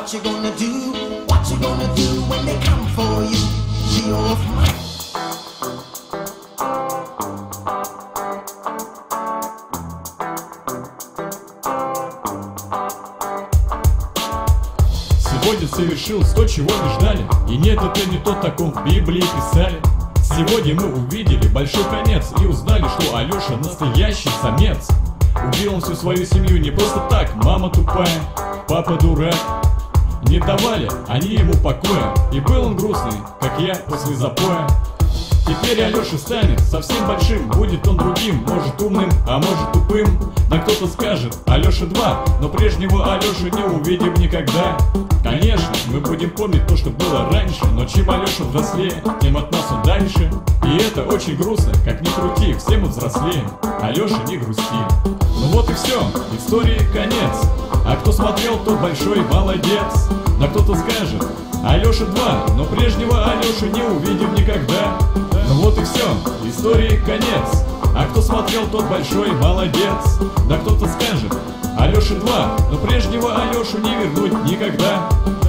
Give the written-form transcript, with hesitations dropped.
What you gonna do? What you gonna do when they come for you? Feel free. Сегодня совершилось то, чего не ждали. И нет, это не то, таком в Библии писали. Сегодня мы увидели большой конец и узнали, что Алеша настоящий самец. Убил он всю свою семью не просто так. Мама тупая, папа дурак. Не давали они ему покоя. И был он грустный, как я после запоя. Теперь Алеша станет совсем большим. Будет он другим, может умным, а может тупым. Да кто-то скажет, Алеша 2, но прежнего Алешу не увидим никогда. Конечно, мы будем помнить то, что было раньше, но чем Алеша взрослее, тем от нас он дальше. И это очень грустно, как ни крути, все мы взрослеем. Алеша, не грусти. Ну вот и все, истории конец. А кто смотрел, тот большой молодец. Да кто-то скажет, Алеша 2, но прежнего Алешу не увидим никогда. Ну вот и все, истории конец. А кто смотрел, тот большой молодец. Да кто-то скажет, Алеша 2, но прежнего Алешу не вернуть никогда.